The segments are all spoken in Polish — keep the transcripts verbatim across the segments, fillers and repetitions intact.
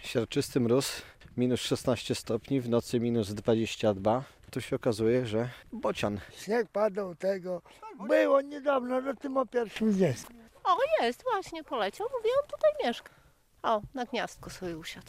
Siarczysty mróz, minus szesnaście stopni, w nocy minus dwadzieścia dwa. Tu się okazuje, że bocian. Śnieg padał tego. Było niedawno, no tym o pierwszym dniu. O, jest, właśnie poleciał. Mówię, on tutaj mieszka. O, na gniazdku sobie usiadł.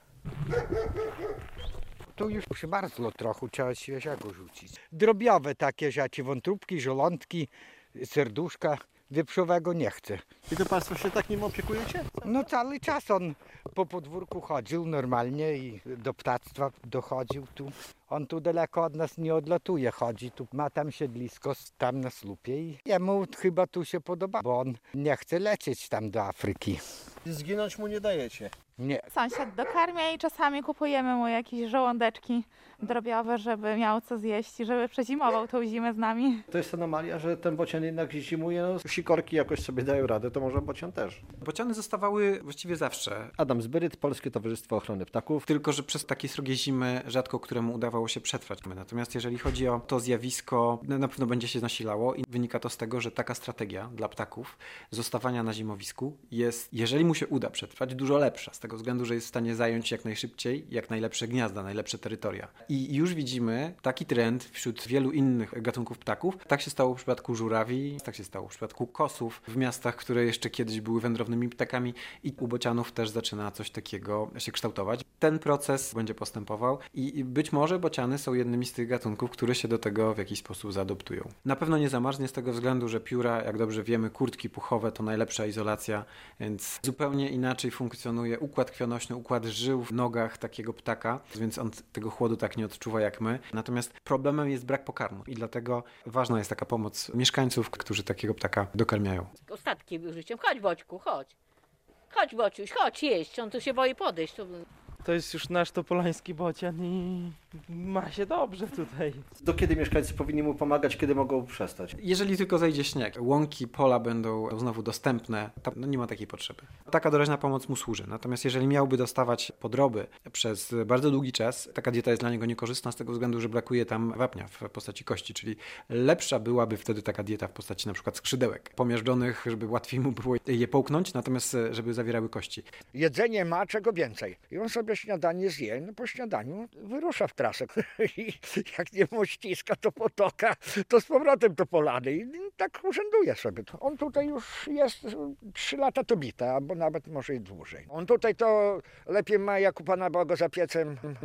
Tu już przymarzło trochę, trzeba świeżego rzucić. Drobiowe takie rzeczy, wątróbki, żołądki, serduszka. Wieprzowego nie chcę. I to Państwo się tak nim opiekujecie? No cały czas on po podwórku chodził normalnie i do ptactwa dochodził tu. On tu daleko od nas nie odlatuje, chodzi tu, ma tam siedlisko tam na słupie i jemu chyba tu się podoba, bo on nie chce lecieć tam do Afryki. Zginąć mu nie dajecie. Nie. Sąsiad dokarmia i czasami kupujemy mu jakieś żołądeczki drobiowe, żeby miał co zjeść i żeby przezimował tą zimę z nami. To jest anomalia, że ten bocian jednak zimuje, no sikorki jakoś sobie dają radę, to może bocian też. Bociany zostawały właściwie zawsze. Adam Zbyryt, Polskie Towarzystwo Ochrony Ptaków. Tylko że przez takie srogie zimy rzadko któremu udawało się przetrwać. Natomiast jeżeli chodzi o to zjawisko, na pewno będzie się nasilało i wynika to z tego, że taka strategia dla ptaków zostawania na zimowisku jest, jeżeli mu się uda przetrwać, dużo lepsza. Z tego względu, że jest w stanie zająć jak najszybciej, jak najlepsze gniazda, najlepsze terytoria. I już widzimy taki trend wśród wielu innych gatunków ptaków. Tak się stało w przypadku żurawi, tak się stało w przypadku kosów w miastach, które jeszcze kiedyś były wędrownymi ptakami i u bocianów też zaczyna coś takiego się kształtować. Ten proces będzie postępował i być może bociany są jednymi z tych gatunków, które się do tego w jakiś sposób zaadoptują. Na pewno nie zamarznie z tego względu, że pióra, jak dobrze wiemy, kurtki puchowe to najlepsza izolacja, więc zupełnie inaczej funkcjonuje układ krwionośny, układ żył w nogach takiego ptaka, więc on tego chłodu tak nie odczuwa jak my. Natomiast problemem jest brak pokarmu i dlatego ważna jest taka pomoc mieszkańców, którzy takiego ptaka dokarmiają. Ostatki życiem. Chodź, Boćku, chodź. Chodź, Bociuś, chodź jeść. On tu się boi podejść. Tu... To jest już nasz topolański bocian i ma się dobrze tutaj. Do kiedy mieszkańcy powinni mu pomagać, kiedy mogą przestać? Jeżeli tylko zejdzie śnieg, łąki, pola będą znowu dostępne, tam no nie ma takiej potrzeby. Taka doraźna pomoc mu służy. Natomiast jeżeli miałby dostawać podroby przez bardzo długi czas, taka dieta jest dla niego niekorzystna z tego względu, że brakuje tam wapnia w postaci kości, czyli lepsza byłaby wtedy taka dieta w postaci na przykład skrzydełek pomiażdżonych, żeby łatwiej mu było je połknąć, natomiast żeby zawierały kości. Jedzenie ma, czego więcej. I on sobie śniadanie zje, no po śniadaniu wyrusza w trasę. I jak nie mu ściska to potoka, to z powrotem to polany. I tak urzęduje sobie. On tutaj już jest trzy lata to bita, albo nawet może i dłużej. On tutaj to lepiej ma jak u Pana Boga za piecem